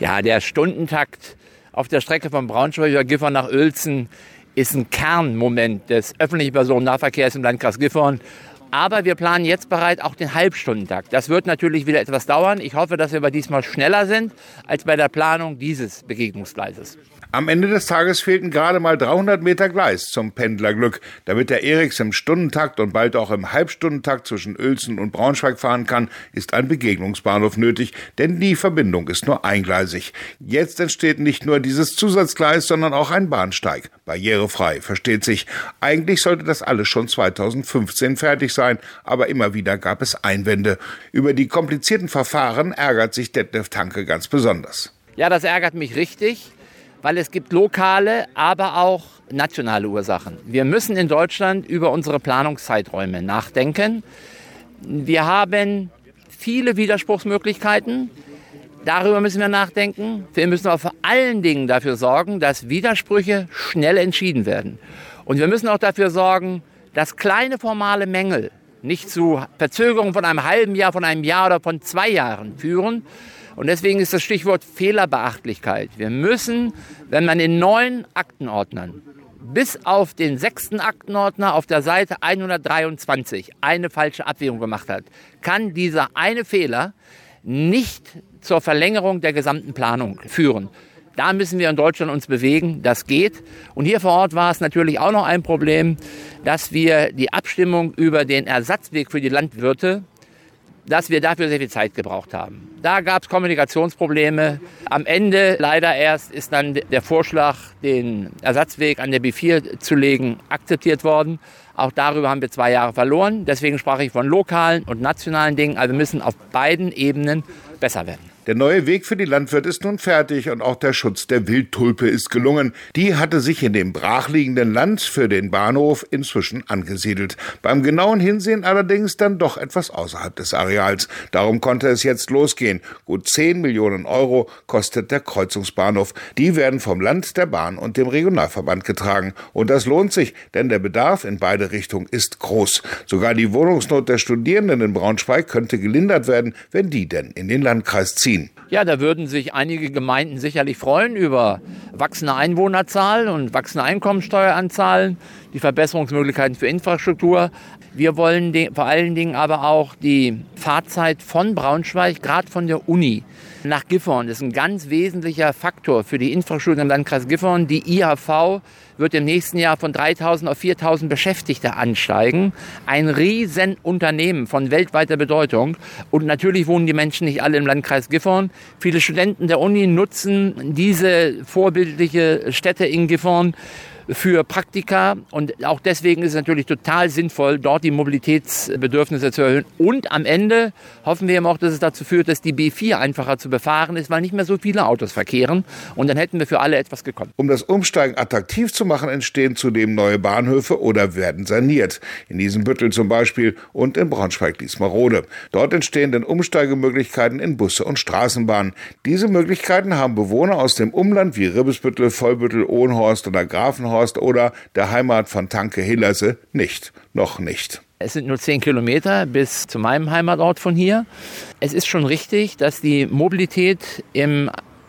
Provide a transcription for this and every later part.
Ja, der Stundentakt auf der Strecke von Braunschweig über Gifhorn nach Uelzen ist ein Kernmoment des öffentlichen Personennahverkehrs im Landkreis Gifhorn. Aber wir planen jetzt bereits auch den Halbstundentakt. Das wird natürlich wieder etwas dauern. Ich hoffe, dass wir diesmal schneller sind als bei der Planung dieses Begegnungsgleises. Am Ende des Tages fehlten gerade mal 300 Meter Gleis zum Pendlerglück. Damit der Eriks im Stundentakt und bald auch im Halbstundentakt zwischen Uelzen und Braunschweig fahren kann, ist ein Begegnungsbahnhof nötig, denn die Verbindung ist nur eingleisig. Jetzt entsteht nicht nur dieses Zusatzgleis, sondern auch ein Bahnsteig. Barrierefrei, versteht sich. Eigentlich sollte das alles schon 2015 fertig sein, aber immer wieder gab es Einwände. Über die komplizierten Verfahren ärgert sich Detlef Tanke ganz besonders. Ja, das ärgert mich richtig, weil es gibt lokale, aber auch nationale Ursachen. Wir müssen in Deutschland über unsere Planungszeiträume nachdenken. Wir haben viele Widerspruchsmöglichkeiten. Darüber müssen wir nachdenken. Wir müssen aber vor allen Dingen dafür sorgen, dass Widersprüche schnell entschieden werden. Und wir müssen auch dafür sorgen, dass kleine formale Mängel nicht zu Verzögerungen von einem halben Jahr, von einem Jahr oder von 2 Jahren führen. Und deswegen ist das Stichwort Fehlerbeachtlichkeit. Wir müssen, wenn man in 9 Aktenordnern bis auf den 6. Aktenordner auf der Seite 123 eine falsche Abwägung gemacht hat, kann dieser eine Fehler nicht zur Verlängerung der gesamten Planung führen. Da müssen wir in Deutschland uns bewegen, das geht. Und hier vor Ort war es natürlich auch noch ein Problem, dass wir die Abstimmung über den Ersatzweg für die Landwirte, dass wir dafür sehr viel Zeit gebraucht haben. Da gab es Kommunikationsprobleme. Am Ende leider erst ist dann der Vorschlag, den Ersatzweg an der B4 zu legen, akzeptiert worden. Auch darüber haben wir 2 Jahre verloren. Deswegen sprach ich von lokalen und nationalen Dingen. Also wir müssen auf beiden Ebenen besser werden. Der neue Weg für die Landwirte ist nun fertig und auch der Schutz der Wildtulpe ist gelungen. Die hatte sich in dem brachliegenden Land für den Bahnhof inzwischen angesiedelt. Beim genauen Hinsehen allerdings dann doch etwas außerhalb des Areals. Darum konnte es jetzt losgehen. Gut 10 Millionen Euro kostet der Kreuzungsbahnhof. Die werden vom Land, der Bahn und dem Regionalverband getragen. Und das lohnt sich, denn der Bedarf in beide Richtungen ist groß. Sogar die Wohnungsnot der Studierenden in Braunschweig könnte gelindert werden, wenn die denn in den Landkreis ziehen. Ja, da würden sich einige Gemeinden sicherlich freuen über wachsende Einwohnerzahl und wachsende Einkommensteueranzahlen, die Verbesserungsmöglichkeiten für Infrastruktur. Wir wollen vor allen Dingen aber auch die Fahrzeit von Braunschweig, gerade von der Uni nach Gifhorn. Das ist ein ganz wesentlicher Faktor für die Infrastruktur im Landkreis Gifhorn. Die IHV wird im nächsten Jahr von 3.000 auf 4.000 Beschäftigte ansteigen. Ein Riesenunternehmen von weltweiter Bedeutung. Und natürlich wohnen die Menschen nicht alle im Landkreis Gifhorn. Viele Studenten der Uni nutzen diese vorbildliche Stätte in Gifhorn für Praktika. Und auch deswegen ist es natürlich total sinnvoll, dort die Mobilitätsbedürfnisse zu erhöhen. Und am Ende hoffen wir eben auch, dass es dazu führt, dass die B4 einfacher zu befahren ist, weil nicht mehr so viele Autos verkehren. Und dann hätten wir für alle etwas gekonnt. Um das Umsteigen attraktiv zu machen, entstehen zudem neue Bahnhöfe oder werden saniert. In Isenbüttel zum Beispiel und in Braunschweig-Liesmarode. Dort entstehen dann Umsteigemöglichkeiten in Busse und Straßenbahnen. Diese Möglichkeiten haben Bewohner aus dem Umland wie Ribbesbüttel, Vollbüttel, Ohnhorst oder Grafenhorst oder der Heimat von Tanke-Hillerse nicht. Noch nicht. Es sind nur 10 Kilometer bis zu meinem Heimatort von hier. Es ist schon richtig, dass die Mobilität im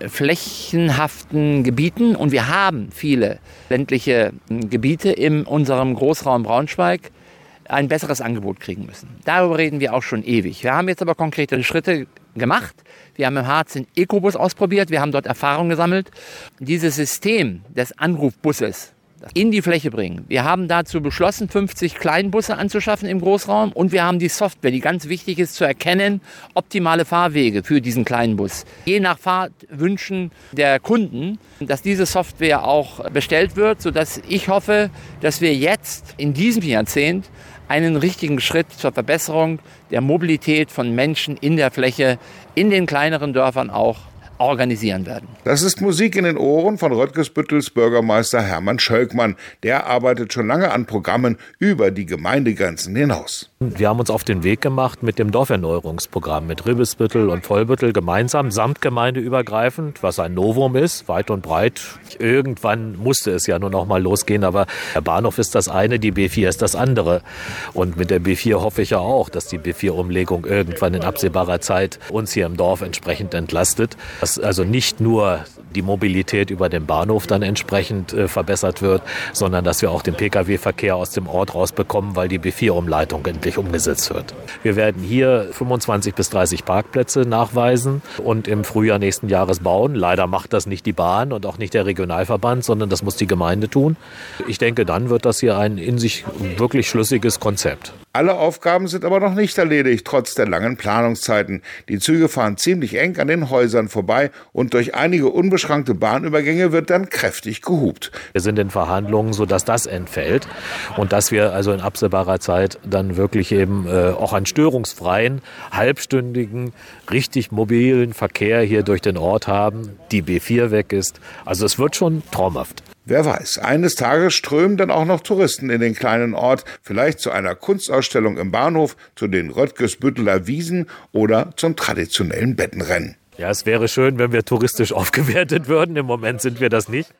flächenhaften Gebieten, und wir haben viele ländliche Gebiete in unserem Großraum Braunschweig, ein besseres Angebot kriegen müssen. Darüber reden wir auch schon ewig. Wir haben jetzt aber konkrete Schritte gemacht. Wir haben im Harz den Ecobus ausprobiert. Wir haben dort Erfahrung gesammelt. Dieses System des Anrufbusses in die Fläche bringen. Wir haben dazu beschlossen, 50 Kleinbusse anzuschaffen im Großraum. Und wir haben die Software, die ganz wichtig ist, zu erkennen, optimale Fahrwege für diesen kleinen Bus. Je nach Fahrtwünschen der Kunden, dass diese Software auch bestellt wird, sodass ich hoffe, dass wir jetzt in diesem Jahrzehnt einen richtigen Schritt zur Verbesserung der Mobilität von Menschen in der Fläche, in den kleineren Dörfern auch organisieren werden. Das ist Musik in den Ohren von Röttgesbüttels Bürgermeister Hermann Schölkmann. Der arbeitet schon lange an Programmen über die Gemeindegrenzen hinaus. Wir haben uns auf den Weg gemacht mit dem Dorferneuerungsprogramm, mit Ribbesbüttel und Vollbüttel gemeinsam, samtgemeindeübergreifend, was ein Novum ist, weit und breit. Irgendwann musste es ja nur noch mal losgehen, aber der Bahnhof ist das eine, die B4 ist das andere. Und mit der B4 hoffe ich ja auch, dass die B4-Umlegung irgendwann in absehbarer Zeit uns hier im Dorf entsprechend entlastet. dass also nicht nur die Mobilität über den Bahnhof dann entsprechend verbessert wird, sondern dass wir auch den Pkw-Verkehr aus dem Ort rausbekommen, weil die B4-Umleitung endlich umgesetzt wird. Wir werden hier 25 bis 30 Parkplätze nachweisen und im Frühjahr nächsten Jahres bauen. Leider macht das nicht die Bahn und auch nicht der Regionalverband, sondern das muss die Gemeinde tun. Ich denke, dann wird das hier ein in sich wirklich schlüssiges Konzept. Alle Aufgaben sind aber noch nicht erledigt, trotz der langen Planungszeiten. Die Züge fahren ziemlich eng an den Häusern vorbei und durch einige unbeschränkte Bahnübergänge wird dann kräftig gehupt. Wir sind in Verhandlungen, sodass das entfällt und dass wir also in absehbarer Zeit dann wirklich eben auch einen störungsfreien, halbstündigen, richtig mobilen Verkehr hier durch den Ort haben, die B4 weg ist. Also es wird schon traumhaft. Wer weiß, eines Tages strömen dann auch noch Touristen in den kleinen Ort, vielleicht zu einer Kunstausstellung im Bahnhof, zu den Röttgesbütteler Wiesen oder zum traditionellen Bettenrennen. Ja, es wäre schön, wenn wir touristisch aufgewertet würden. Im Moment sind wir das nicht.